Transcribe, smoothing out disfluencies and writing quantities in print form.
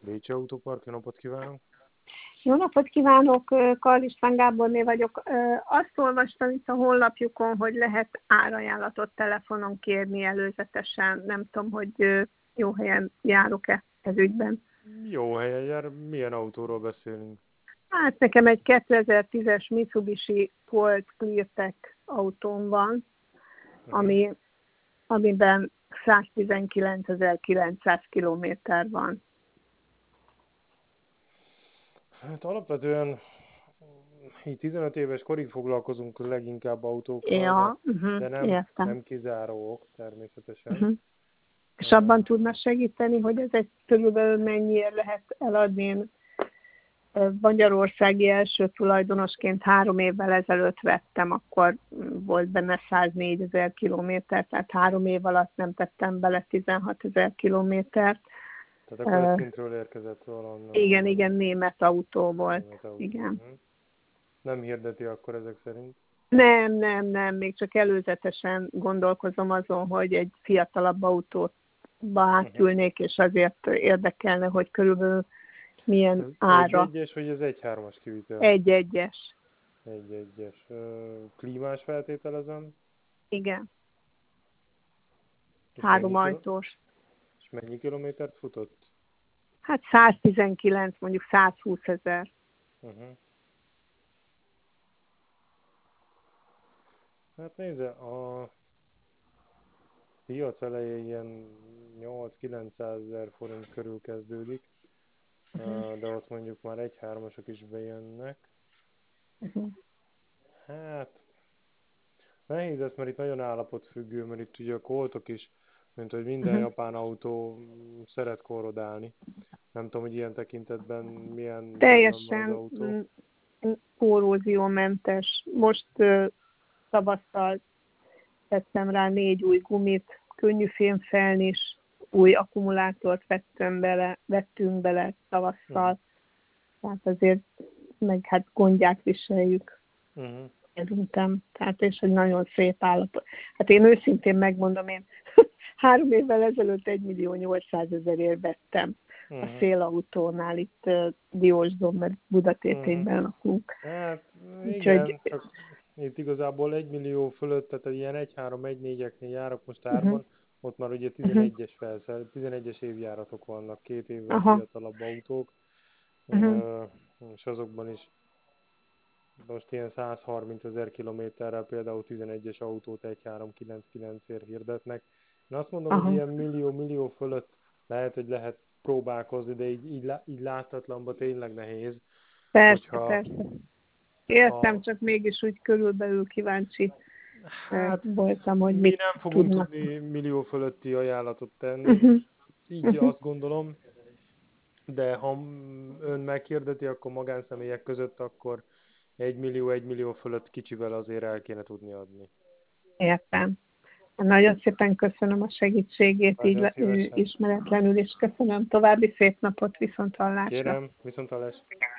Bécsi Autópark, jó napot kívánok! Jó napot kívánok, Karl István Gáborné vagyok. Azt olvastam itt a honlapjukon, hogy lehet árajánlatot telefonon kérni előzetesen. Nem tudom, hogy jó helyen járok-e ez ügyben. Jó helyen jár, milyen autóról beszélünk? Hát nekem egy 2010-es Mitsubishi Colt Cleartech autóm van, amiben 119.900 kilométer van. Hát alapvetően így 15 éves korig foglalkozunk leginkább autókkal, Ja, de nem kizáró ok természetesen. És abban tudna segíteni, hogy ez egy körülbelül mennyiért lehet eladni? Én magyarországi első tulajdonosként 3 évvel ezelőtt vettem, akkor volt benne 104.000 kilométer, tehát 3 év alatt nem tettem bele 16.000 kilométert. Tehát akkor ez kintről érkezett valahonnan. Igen, német autó volt. Német autó. Igen. Nem hirdeti akkor ezek szerint? Nem, még csak előzetesen gondolkozom azon, hogy egy fiatalabb autóba átülnék, és azért érdekelne, hogy körülbelül milyen ez ára. 1.1-es, vagy ez 1.3-as kivitel? 1.1-es. 1.1-es. Klímás feltételezem? Igen. És 3 ajtós. És mennyi kilométert futott? Hát 119, mondjuk 120.000. Hát nézze, a piac elején ilyen 8-900.000 forint körül kezdődik, de ott mondjuk már 1.3-asok is bejönnek. Hát nehéz ez, mert itt nagyon állapotfüggő, mert itt ugye a Coltok is, mint hogy minden japán autó szeret korrodálni. Nem tudom, hogy ilyen tekintetben milyen teljesen az autó. korróziómentes. Most tavasszal tettem rá 4 új gumit, könnyű fémfelnis, új akkumulátort vettünk bele tavasszal. Tehát azért meg hát gondját viseljük. Szerintem. Tehát és egy nagyon szép állapot. Hát én őszintén megmondom, én 3 évvel ezelőtt 1.800.000-ért vettem a szélautónál itt Diósdon, mert Budatétényben lakunk. Hát igen, csak itt igazából 1 millió fölött, tehát ilyen 1.3-1.4-eknél járok most árban, ott már ugye 11-es évjáratok vannak, 2 évvel fiatalabb autók, és azokban is most ilyen 130.000 kilométerrel például 11-es autót 1.399-ért hirdetnek. Én azt mondom, hogy ilyen millió fölött lehet próbálkozni, de így láthatlanban tényleg nehéz. Persze. Értem, csak mégis úgy körülbelül kíváncsi voltam, hogy mi nem fogunk tudni millió fölötti ajánlatot tenni, így azt gondolom, de ha ön meghirdeti, akkor magánszemélyek között, akkor 1 millió fölött kicsivel azért el kéne tudni adni. Értem. Nagyon szépen köszönöm a segítségét, így ismeretlenül, és köszönöm további szép napot, viszonthallásra. Kérem, viszonthallásra.